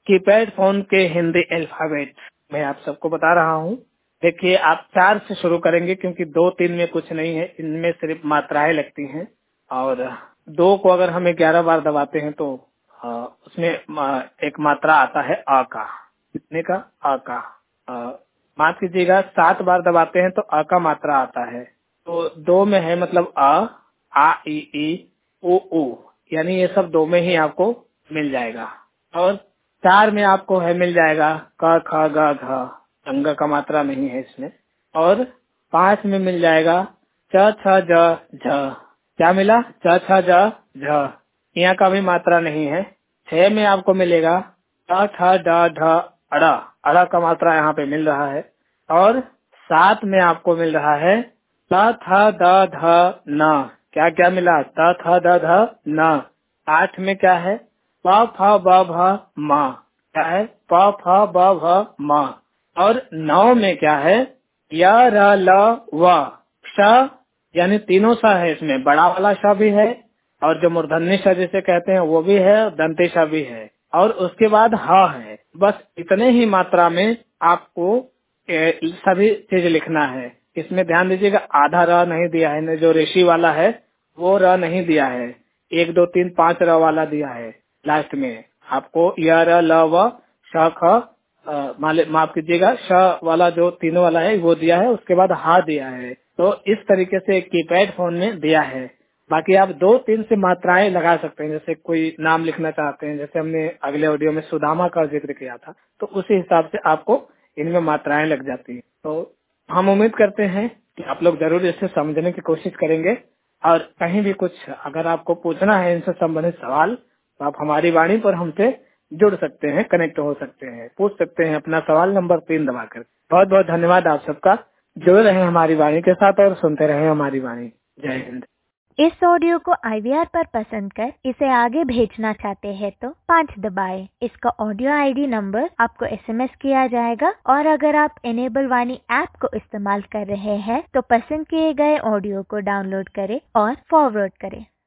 Keypad phone के Hindi alphabet मैं आप सबको बता रहा हूँ। देखिए, आप 4 से शुरू करेंगे क्योंकि 2-3 में कुछ नहीं है, इनमें सिर्फ मात्राएं लगती हैं। और 2 को अगर हम 11 बार दबाते हैं तो उसमें एक मात्रा आता है आ का। कितने का? आ का। माफ कीजिएगा, 7 बार दबाते हैं तो आ का मात्रा आता है। तो 2 में है मतलब आ ई ओ, यानी ये सब 2 में ही आपको मिल जाएगा। और 4 में आपको है मिल जाएगा क ख ग घ, अंग का मात्रा नहीं है इसमें। और 5 में मिल जाएगा च छ ज झ। क्या मिला? च छ ज झ, यहाँ का भी मात्रा नहीं है। 6 में आपको मिलेगा ट ठ ड ढ अड़, अड़ का मात्रा यहाँ पे मिल रहा है। और 7 में आपको मिल रहा है त थ द ध न। क्या क्या मिला? त थ द ध न। 8 में क्या है? प फ ब भ म। क्या है? प फ ब भ म। और 9 में क्या है? य र ल व श, यानी तीनों स है इसमें। बड़ा वाला श भी है और जो मूर्धन्य श जिसे कहते हैं वो भी है, दंते श भी है। और उसके बाद ह है। बस इतने ही मात्रा में आपको सभी चीज लिखना है। इसमें ध्यान दीजिएगा, आधा र नहीं दिया है, जो ऋषि वाला है वो र नहीं दिया है। 1 2 3 5 र वाला दिया है लास्ट में। आपको य र ल व श ख, माफ कीजिएगा, श वाला जो तीनों वाला है वो दिया है, उसके बाद हा दिया है। तो इस तरीके से कीपैड फोन में दिया है। बाकी आप 2-3 से मात्राएं लगा सकते हैं। जैसे कोई नाम लिखना चाहते हैं, जैसे हमने अगले ऑडियो में सुदामा का जिक्र किया था, तो उसी हिसाब से आपको इनमें मात्राएं लग जाती हैं। तो हम उम्मीद करते हैं कि आप लोग जरूर इसे समझने की कोशिश करेंगे। और कहीं भी कुछ अगर आपको पूछना है इनसे संबंधित सवाल, तो आप हमारी वाणी पर हमसे जुड़ सकते हैं, कनेक्ट हो सकते हैं, पूछ सकते हैं अपना सवाल नंबर 3 दबाकर। बहुत बहुत धन्यवाद आप सबका। जुड़े रहें हमारी वाणी के साथ और सुनते रहें हमारी वाणी। जय हिंद। इस ऑडियो को IVR पर पसंद कर इसे आगे भेजना चाहते हैं तो 5 दबाएं। इसका ऑडियो ID नंबर आपको SMS किया जाएगा। और अगर आप इनेबल वाणी ऐप को इस्तेमाल कर रहे हैं तो पसंद किए गए ऑडियो को डाउनलोड करें और फॉरवर्ड करें।